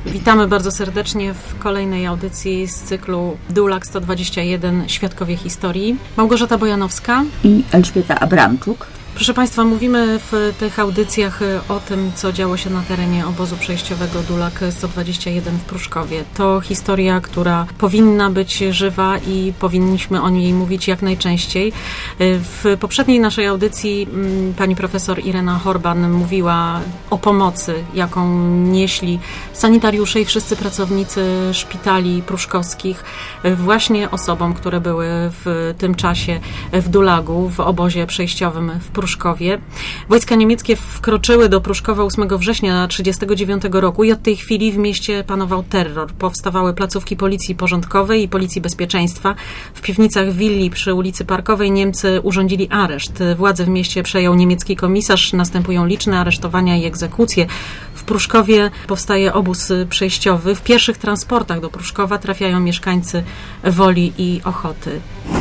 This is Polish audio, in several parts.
Witamy bardzo serdecznie w kolejnej audycji z cyklu Dulak 121 Świadkowie Historii. Małgorzata Bojanowska i Elżbieta Abramczuk. Proszę Państwa, mówimy w tych audycjach o tym, co działo się na terenie obozu przejściowego Dulak 121 w Pruszkowie. To historia, która powinna być żywa i powinniśmy o niej mówić jak najczęściej. W poprzedniej naszej audycji pani profesor Irena Horban mówiła o pomocy, jaką nieśli sanitariusze i wszyscy pracownicy szpitali pruszkowskich właśnie osobom, które były w tym czasie w Dulagu, w obozie przejściowym w Pruszkowie. Wojska niemieckie wkroczyły do Pruszkowa 8 września 1939 roku i od tej chwili w mieście panował terror. Powstawały placówki policji porządkowej i policji bezpieczeństwa. W piwnicach willi przy ulicy Parkowej Niemcy urządzili areszt. Władzę w mieście przejął niemiecki komisarz. Następują liczne aresztowania i egzekucje. W Pruszkowie powstaje obóz przejściowy. W pierwszych transportach do Pruszkowa trafiają mieszkańcy Woli i Ochoty.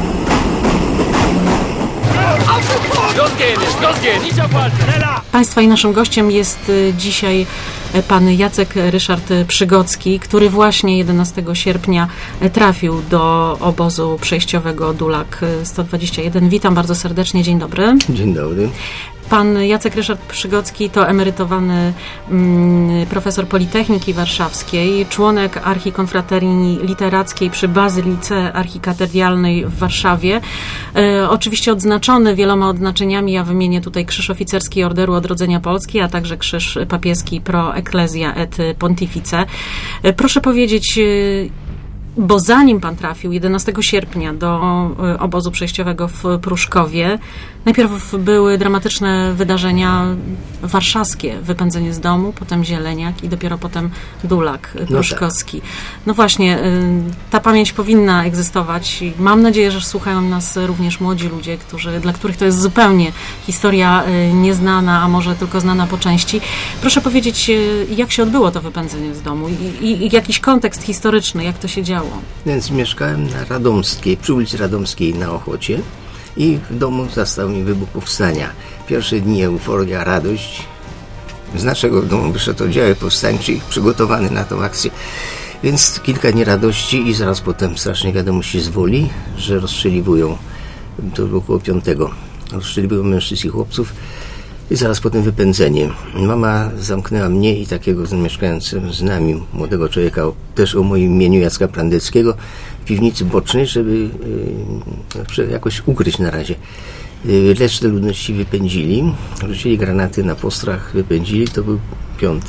Państwa i naszym gościem jest dzisiaj pan Jacek Ryszard Przygocki, który właśnie 11 sierpnia trafił do obozu przejściowego Dulak 121. Witam bardzo serdecznie, dzień dobry. Dzień dobry. Pan Jacek Ryszard Przygocki to emerytowany profesor Politechniki Warszawskiej, członek Archikonfraterii Literackiej przy Bazylice Archikatedralnej w Warszawie. Oczywiście odznaczony wieloma odznaczeniami, ja wymienię tutaj Krzyż Oficerski Orderu Odrodzenia Polski, a także Krzyż Papieski Pro Ecclesia et Pontifice. Proszę powiedzieć, bo zanim pan trafił 11 sierpnia do obozu przejściowego w Pruszkowie, najpierw były dramatyczne wydarzenia warszawskie, wypędzenie z domu, potem Zieleniak i dopiero potem Dulak pruszkowski. No właśnie, ta pamięć powinna egzystować. Mam nadzieję, że słuchają nas również młodzi ludzie, dla których to jest zupełnie historia nieznana, a może tylko znana po części. Proszę powiedzieć, jak się odbyło to wypędzenie z domu i jakiś kontekst historyczny, jak to się działo? Więc mieszkałem na Radomskiej, przy ulicy Radomskiej na Ochocie i w domu zastał mnie wybuch powstania. Pierwsze dni euforia, radość. Z naszego domu wyszedł oddział powstańczy przygotowany na tą akcję. Więc kilka dni radości i zaraz potem strasznie wiadomości z Woli, że rozstrzeliwują, to było około 5, rozstrzeliwują mężczyzn i chłopców. I zaraz potem wypędzenie. Mama zamknęła mnie i takiego mieszkającego z nami młodego człowieka, też o moim imieniu Jacka Prandeckiego, w piwnicy bocznej, żeby jakoś ukryć na razie. Resztę ludności wypędzili, rzucili granaty na postrach, wypędzili. To był 5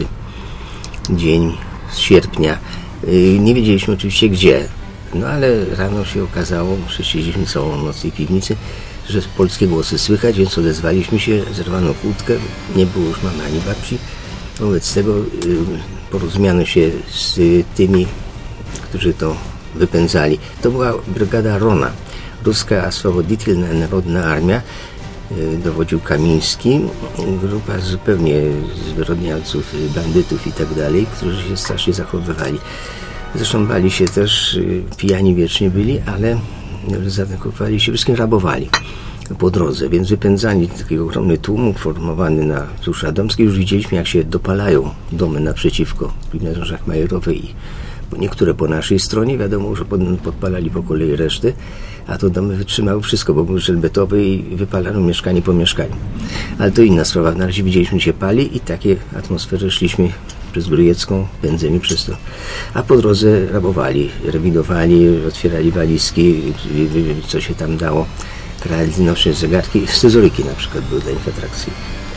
dzień sierpnia. Nie wiedzieliśmy oczywiście gdzie, no ale rano się okazało, że siedzieliśmy całą noc w tej piwnicy, że polskie głosy słychać, więc odezwaliśmy się, zerwano kłódkę, nie było już mamy ani babci. Wobec tego porozumiano się z tymi, którzy to wypędzali. To była brygada Rona, ruska Oswoboditelna Narodna Armia, dowodził Kamiński, grupa zupełnie zwyrodnialców, bandytów i tak dalej, którzy się strasznie zachowywali. Zresztą bali się też, pijani wiecznie byli, ale zaatakowali się, wszystkim rabowali po drodze, więc wypędzali taki ogromny tłum formowany na wzdłuż Radomskiej. Już widzieliśmy, jak się dopalają domy naprzeciwko na Zorzach Majerowej i niektóre po naszej stronie. Wiadomo, że podpalali po kolei reszty, a to domy wytrzymały wszystko, bo były żelbetowe i wypalano mieszkanie po mieszkaniu. Ale to inna sprawa. Na razie widzieliśmy, się pali i takie atmosfery szliśmy przez Grójecką, pędzeni przez to. A po drodze rabowali, rewidowali, otwierali walizki, co się tam dało. Kradli nośne zegarki, scyzoryki na przykład były dla nich atrakcji.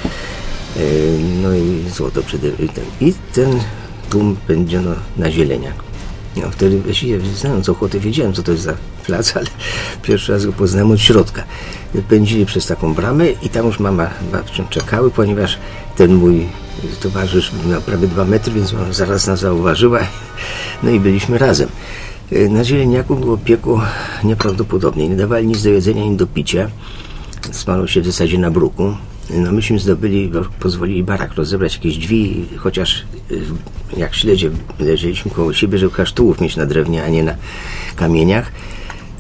No i złoto przede wszystkim. I ten tłum pędzono na Zieleniak. No, wtedy znając Ochotę wiedziałem, co to jest za plac, ale pierwszy raz go poznałem od środka. Pędzili przez taką bramę i tam już mama babcią czekały, ponieważ ten mój towarzysz miał prawie 2 metry, więc ona zaraz nas zauważyła. No i byliśmy razem. Na Zieleniaku było piekło nieprawdopodobnie. Nie dawali nic do jedzenia, nic do picia. Spano się w zasadzie na bruku. No myśmy zdobyli, pozwolili barak rozebrać, jakieś drzwi, chociaż jak śledzie leżeliśmy koło siebie, żeby chociaż tułów mieć na drewnie, a nie na kamieniach.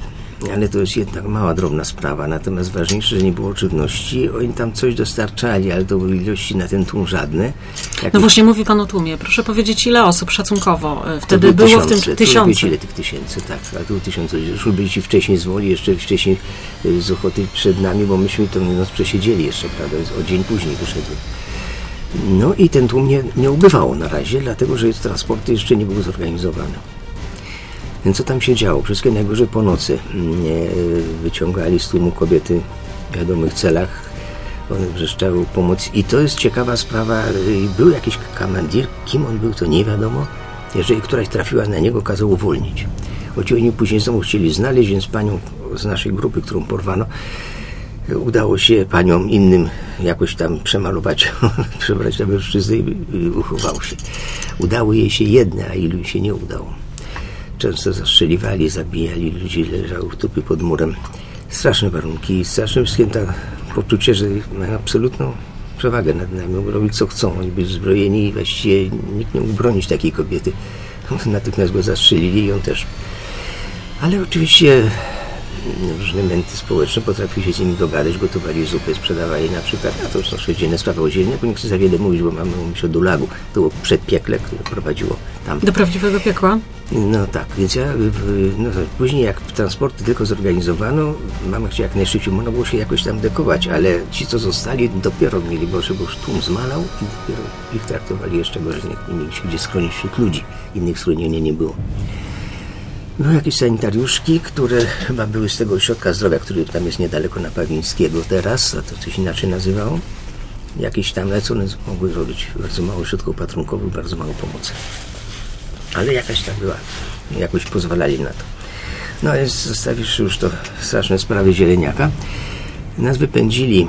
ale to jest jednak mała, drobna sprawa. Natomiast ważniejsze, że nie było żywności. Oni tam coś dostarczali, ale to były ilości na ten tłum żadne. No właśnie, mówi pan o tłumie. Proszę powiedzieć, ile osób szacunkowo wtedy było w tym tysiące? Ile tych tysięcy, tak. A tu 1000. Już byli ci wcześniej z Woli, jeszcze wcześniej z Ochoty przed nami, bo myśmy tę noc przesiedzieli jeszcze, prawda, o dzień później wyszedłem. No i ten tłum nie ubywało na razie, dlatego że transporty jeszcze nie były zorganizowane. Więc co tam się działo? Wszystkie najgorzej po nocy wyciągali z tłumu kobiety w wiadomych celach. One wrzeszczały o pomoc. I to jest ciekawa sprawa. Był jakiś komandir, kim on był, to nie wiadomo. Jeżeli któraś trafiła na niego, kazał uwolnić. Choć oni później znowu chcieli znaleźć, więc panią z naszej grupy, którą porwano, udało się paniom innym jakoś tam przemalować, przebrać na mężczyznę i uchował się. Udało jej się jedne, a ilu się nie udało. Często zastrzeliwali, zabijali ludzi, leżały trupy pod murem. Straszne warunki, straszne wszystkim to poczucie, że mają absolutną przewagę nad nami. Mogą robić co chcą, oni byli zbrojeni i właściwie nikt nie mógł bronić takiej kobiety. Natychmiast go zastrzelili i on też. Ale oczywiście różne męty społeczne potrafiły się z nimi dogadać, gotowali zupy, sprzedawali na przykład, a to już są codzienne sprawy. O zielniaku nie chcę za wiele mówić, bo mamy mówić o Dulagu. To było przedpiekle, które prowadziło tam. Do prawdziwego piekła? No tak, więc później jak transporty tylko zorganizowano, mama chciała jak najszybciej, można było się jakoś tam dekować, ale ci, co zostali, dopiero mieli gorzej, bo już tłum zmalał i dopiero ich traktowali jeszcze gorzej, nie mieli się gdzie schronić wśród ludzi. Innych schronienia nie było. No jakieś sanitariuszki, które chyba były z tego ośrodka zdrowia, który tam jest niedaleko na Pawlińskiego teraz, a to coś inaczej nazywało. Jakieś tam lecone mogły robić bardzo mało ośrodków opatrunkowych, bardzo mało pomocy. Ale jakaś tam była, jakoś pozwalali na to. No więc zostawiwszy już to straszne sprawy Zieleniaka, nas wypędzili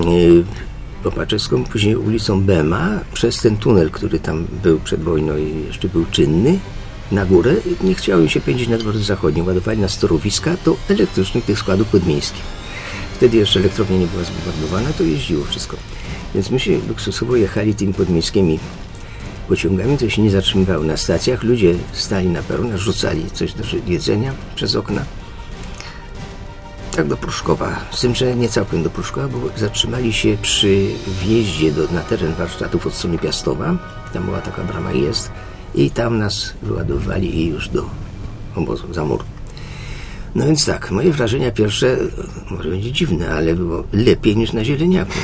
Opaczewską, później ulicą Bema, przez ten tunel, który tam był przed wojną i jeszcze był czynny, na górę. Nie chciało im się pędzić na dworzec zachodni. Ładowali nas z torowiska do elektrycznych tych składów podmiejskich. Wtedy jeszcze elektrownia nie była zbombardowana, to jeździło wszystko. Więc my się luksusowo jechali tymi podmiejskimi pociągami, to się nie zatrzymywały na stacjach. Ludzie stali na peronach, rzucali coś do jedzenia przez okna. Tak do Pruszkowa. Z tym, że nie całkiem do Pruszkowa, bo zatrzymali się przy wjeździe na teren warsztatów od strony Piastowa. Tam była taka brama jest. I tam nas wyładowali i już do obozu, za mur. No więc tak, moje wrażenia pierwsze, może będzie dziwne, ale było lepiej niż na Zieleniaku.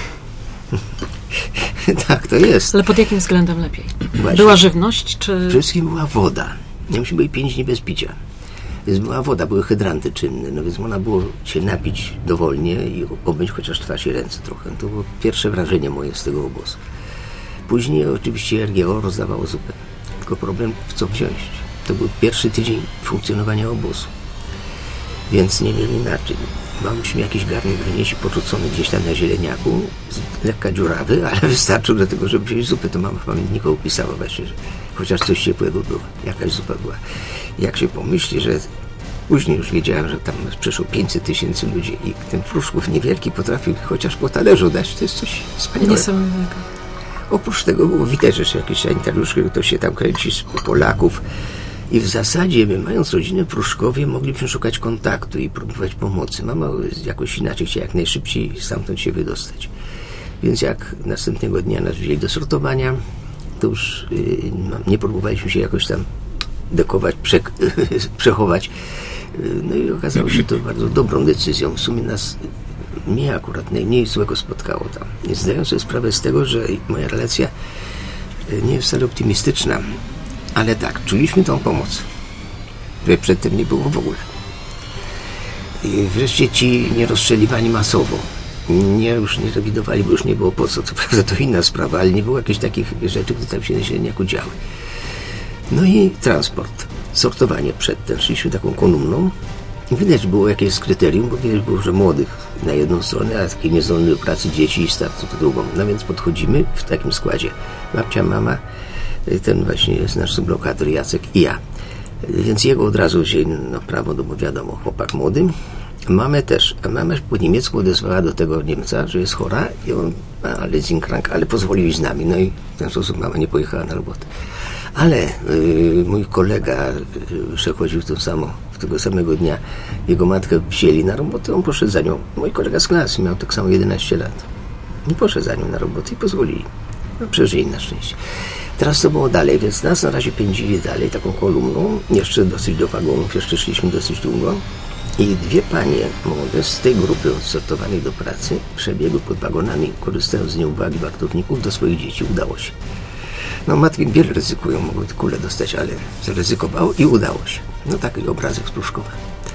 Tak, to jest. Ale pod jakim względem lepiej? Właśnie. Była żywność, czy... Przede wszystkim była woda. Nie musimy byli 5 dni bez picia. Więc była woda, były hydranty czynne, no więc można było się napić dowolnie i obmyć chociaż twarz i ręce trochę. To było pierwsze wrażenie moje z tego obozu. Później oczywiście RGO rozdawało zupę. Tylko problem, w co wziąć. To był pierwszy tydzień funkcjonowania obozu. Więc nie wiem inaczej. Mamy jakiś garnek wynieść porzucony gdzieś tam na Zieleniaku, lekka dziurawy, ale wystarczył do tego, żeby wziąć zupę. To mama w pamiętniku opisała właśnie, że chociaż coś ciepłego było. Jakaś zupa była. Jak się pomyśli, że później już wiedziałem, że tam przeszło 500 000 ludzi i ten Pruszków niewielki potrafił chociaż po talerzu dać. To jest coś wspaniałego. Niesamowitego. Oprócz tego było widać, że jakieś sanitariuszki, to się tam kręci z Polaków. I w zasadzie my, mając rodzinę w Pruszkowie, mogliśmy szukać kontaktu i próbować pomocy. Mama jakoś inaczej chciała jak najszybciej stamtąd się wydostać. Więc jak następnego dnia nas wzięli do sortowania, to już nie próbowaliśmy się jakoś tam dekować, przechować. No i okazało się to bardzo dobrą decyzją. W sumie mnie akurat najmniej złego spotkało tam. Nie zdaję sobie sprawę z tego, że moja relacja nie jest wcale optymistyczna. Ale tak, czuliśmy tą pomoc, której przedtem nie było w ogóle. I wreszcie ci nierozstrzeliwani masowo. Już nie rewidowali, bo już nie było po co. Co prawda to inna sprawa, ale nie było jakichś takich rzeczy, które tam się na Zieleniaku działy. No i transport, sortowanie przedtem. Szliśmy taką kolumną. I widać było jakieś kryterium, bo widać było, że młodych na jedną stronę, a takie niezdolne do pracy dzieci i starców to drugą. No więc podchodzimy w takim składzie. Babcia, mama, ten właśnie jest nasz sublokator Jacek i ja. Więc jego od razu wzięli na prawo, bo wiadomo, chłopak młody. Mamę też. A mama po niemiecku odezwała do tego Niemca, że jest chora i on, ale zinkrank, ale pozwolił iść z nami. No i w ten sposób mama nie pojechała na robotę. Ale mój kolega przechodził tego samego dnia jego matkę wzięli na robotę, on poszedł za nią. Mój kolega z klasy miał tak samo 11 lat. Nie poszedł za nią na robotę i pozwolili. No, przeżyli na szczęście. Teraz to było dalej, więc nas na razie pędzili dalej taką kolumną, jeszcze dosyć do wagonów, jeszcze szliśmy dosyć długo. I dwie panie młode z tej grupy odsortowanej do pracy przebiegły pod wagonami, korzystając z nieuwagi wartowników, do swoich dzieci. Udało się. No matki wiele ryzykują, mogły kulę dostać, ale zaryzykowało i udało się. No taki obrazek z Pruszkowa.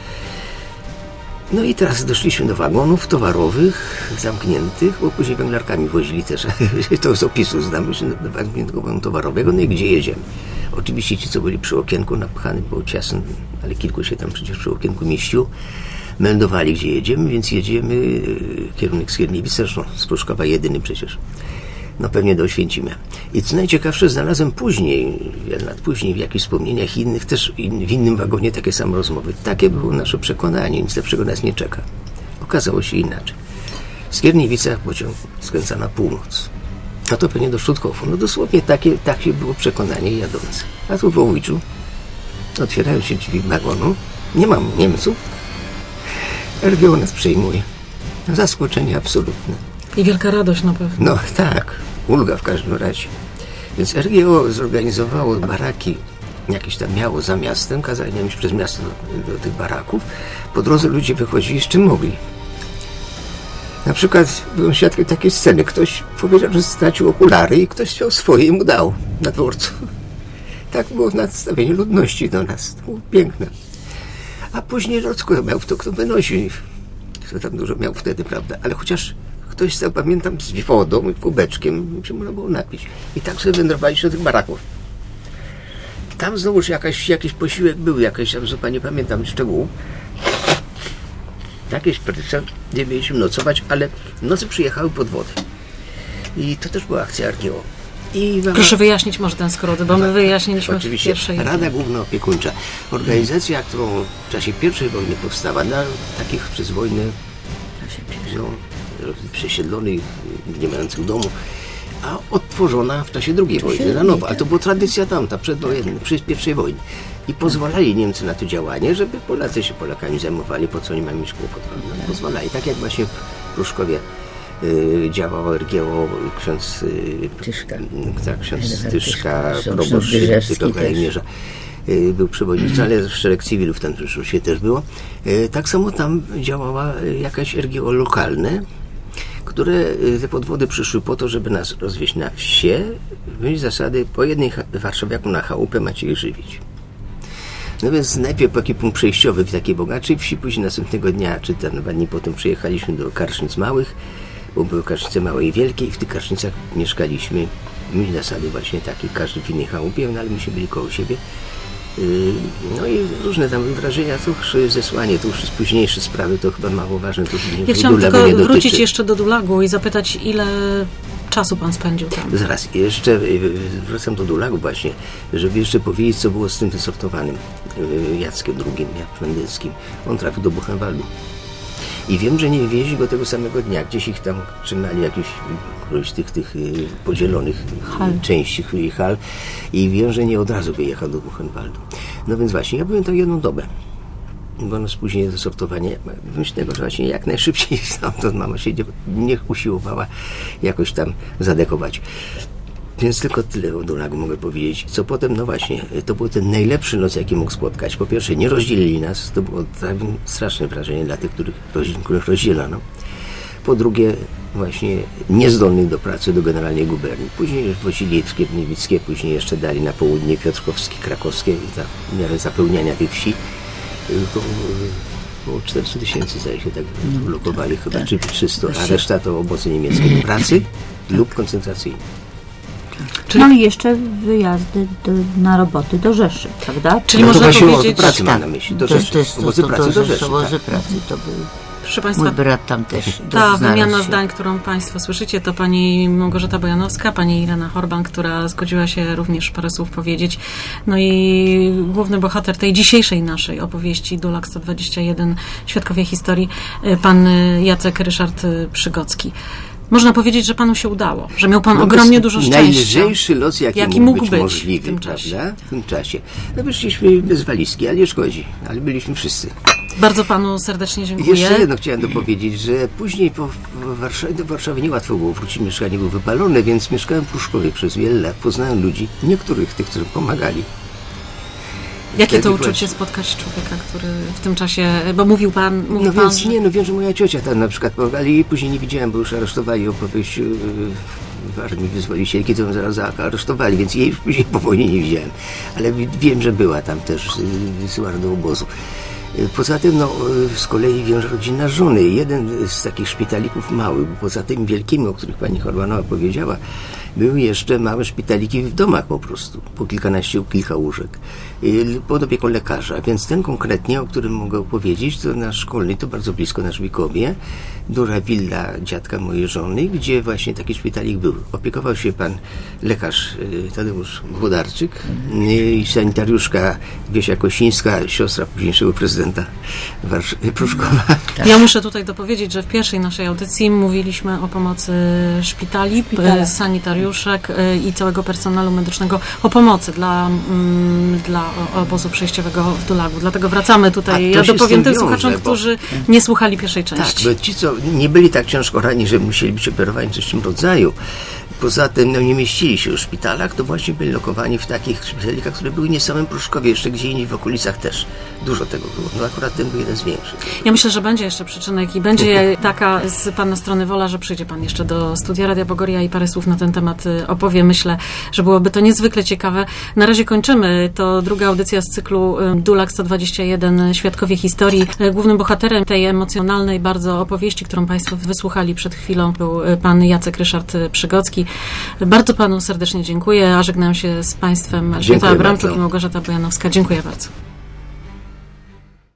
No i teraz doszliśmy do wagonów towarowych, zamkniętych, bo później węglarkami wozili też. To z opisu znamy, do zamkniętego wagonu towarowego. No i gdzie jedziemy? Oczywiście ci, co byli przy okienku, napchany było ciasno, ale kilku się tam przecież przy okienku mieściło, meldowali, gdzie jedziemy, więc jedziemy, kierunek Skierniewic, zresztą z Pruszkowa jedyny przecież. No pewnie do Oświęcimia. I co najciekawsze, znalazłem później, wiele lat później, w jakichś wspomnieniach innych, też w innym wagonie takie same rozmowy. Takie było nasze przekonanie, nic lepszego nas nie czeka. Okazało się inaczej. W Skierniewicach pociąg skręca na północ. A to pewnie do Szutkowu. No dosłownie takie było przekonanie jadące. A tu w Wołowiczu otwierają się drzwi wagonu. Nie mam Niemców. RGO nas przejmuje. Zaskoczenie absolutne. I wielka radość na pewno. No tak, ulga w każdym razie. Więc RGO zorganizowało baraki, jakieś tam miało za miastem, kazali nam iść przez miasto do tych baraków. Po drodze ludzie wychodzili z czym mogli. Na przykład byłem świadkiem takiej sceny. Ktoś powiedział, że stracił okulary i ktoś chciał swoje i mu dał na dworcu. Tak było nastawienie ludności do nas. To było piękne. A później Rocko miał kto wynosi. Kto tam dużo miał wtedy, prawda? Ale chociaż ktoś stał, pamiętam, z wodą i kubeczkiem, się można było napić. I tak sobie wędrowaliśmy do tych baraków. Tam znowuż jakiś posiłek był, tam zupełnie nie pamiętam szczegółów. Jakieś prycze, gdzie mieliśmy nocować, ale nocy przyjechały pod wodę. I to też była akcja RGO. Proszę wyjaśnić może ten skrót, bo my wyjaśniliśmy oczywiście, w pierwszej. Rada Główna Opiekuńcza. Organizacja, którą w czasie I wojny powstała, dla takich przez wojnę przesiedlonych, nie mających domu, a odtworzona w czasie II wojny na nowo. Ale to była tradycja tamta, przed I wojny. I pozwalali Niemcy na to działanie, żeby Polacy się Polakami zajmowali, po co oni mają mieć kłopot. No, pozwalali. Tak jak właśnie w Pruszkowie działało RGO, ksiądz Tyszka, proboszcz tego Kazimierza był przewodniczący, ale szereg cywilów tam się też było. Tak samo tam działała jakaś RGO lokalne, które te podwody przyszły po to, żeby nas rozwieźć na wsie, wziąć zasady po jednej warszawiaku na chałupę macie je żywić. No więc najpierw taki punkt przejściowy w takiej bogatszej wsi, później następnego dnia, czy tam 2 dni potem przyjechaliśmy do Karsznic Małych, bo były Karsznice Małe i Wielkie i w tych Karsznicach mieszkaliśmy. Mieli zasady właśnie takie, każdy w innej chałupie, no ale my się byli koło siebie. No i różne tam wrażenia, to już zesłanie, to już jest późniejsze sprawy, to chyba mało ważne. To ja chciałam tylko wrócić jeszcze do Dulagu i zapytać, ile czasu pan spędził tam? Zaraz, jeszcze wracam do Dulagu właśnie, żeby jeszcze powiedzieć, co było z tym wysortowanym Jackiem II, Mendyckim. On trafił do Buchenwaldu. I wiem, że nie wieźli go tego samego dnia. Gdzieś ich tam trzymali któryś tych podzielonych części i hal. I wiem, że nie od razu wyjechał do Buchenwaldu. No więc właśnie, ja byłem tam 1 dobę. Bo no później to sortowanie, myślę, że właśnie jak najszybciej stamtąd mama się nie usiłowała jakoś tam zadekować. Więc tylko tyle o Dulagu mogę powiedzieć. Co potem, no właśnie, to był ten najlepszy noc, jaki mógł spotkać. Po pierwsze, nie rozdzielili nas, to było straszne wrażenie dla tych, których rozdzielono. Po drugie, właśnie niezdolnych do pracy do generalnej guberni. Później wozili w Skierniewickie, później jeszcze dali na południe Piotrkowskie, Krakowskie, w miarę zapełniania tych wsi. Około 400 000 zdaje się tak blokowali chyba, czy 300, a reszta to obozy niemieckie do pracy lub koncentracyjne. No i jeszcze wyjazdy na roboty do Rzeszy, prawda? Czyli można powiedzieć, pracy mam na myśli, do Rzeszy. Obozy pracy do Rzeszy. Obozy pracy to był. Proszę Państwa, mój brat tam też. Ta wymiana zdań, którą Państwo słyszycie, to pani Małgorzata Bojanowska, pani Irena Horban, która zgodziła się również parę słów powiedzieć. No i główny bohater tej dzisiejszej naszej opowieści, Dulag 121, Świadkowie historii, pan Jacek Ryszard Przygocki. Można powiedzieć, że panu się udało, że miał pan ogromnie dużo szczęścia. Najlżejszy los, jaki mógł być możliwy w tym czasie. Prawda? W tym czasie. No wyszliśmy bez walizki, ale nie szkodzi. Ale byliśmy wszyscy. Bardzo panu serdecznie dziękuję. Jeszcze jedno chciałem dopowiedzieć, że później do Warszawy niełatwo było wrócić, mieszkanie było wypalone, więc mieszkałem w Pruszkowie przez wiele lat. Poznałem ludzi, niektórych tych, którzy pomagali. Jakie to uczucie spotkać człowieka, który w tym czasie, bo mówił pan... Więc nie, wiem, że moja ciocia tam na przykład pomagała, ale jej później nie widziałem, bo już aresztowali po wyjściu w armii wyzwolicielki, to ją zaraz aresztowali, więc jej już później po wojnie nie widziałem. Ale wiem, że była tam też, wysyłana do obozu. Poza tym, z kolei wiąże rodzinna żony. Jeden z takich szpitalików małych, bo poza tym wielkimi, o których pani Horbanowa powiedziała, były jeszcze małe szpitaliki w domach po prostu, po kilkanaście, kilka łóżek, pod opieką lekarza. Więc ten konkretnie, o którym mogę opowiedzieć, to nasz szkolny, to bardzo blisko na Żbikowie, duża willa dziadka mojej żony, gdzie właśnie taki szpitalik był. Opiekował się pan lekarz Tadeusz Włodarczyk i sanitariuszka Wiesia Kosińska, siostra późniejszego prezydenta Pruszkowa. Ja muszę tutaj dopowiedzieć, że w pierwszej naszej audycji mówiliśmy o pomocy szpitali, sanitariuszek i całego personelu medycznego, o pomocy dla obozu przejściowego w Dulagu. Dlatego wracamy tutaj. Ja dopowiem tym słuchaczom, którzy nie słuchali pierwszej części. Tak, bo ci, co nie byli tak ciężko ranni, że musieli być operowani coś w tym rodzaju. Poza tym nie mieścili się w szpitalach, to właśnie byli lokowani w takich szpitalikach, które były nie w samym Pruszkowie, jeszcze gdzie indziej w okolicach też. Dużo tego było. Akurat ten był jeden z większych. Ja myślę, że będzie jeszcze przyczynek i będzie taka z pana strony wola, że przyjdzie pan jeszcze do studia Radia Bogoria i parę słów na ten temat opowie. Myślę, że byłoby to niezwykle ciekawe. Na razie kończymy. To druga audycja z cyklu Dulag 121 Świadkowie Historii. Głównym bohaterem tej emocjonalnej bardzo opowieści, którą państwo wysłuchali przed chwilą, był pan Jacek Ryszard Przygocki. Bardzo panu serdecznie dziękuję, a żegnam się z państwem Elżbieta Abramczuk i Małgorzata Bojanowska. Dziękuję bardzo.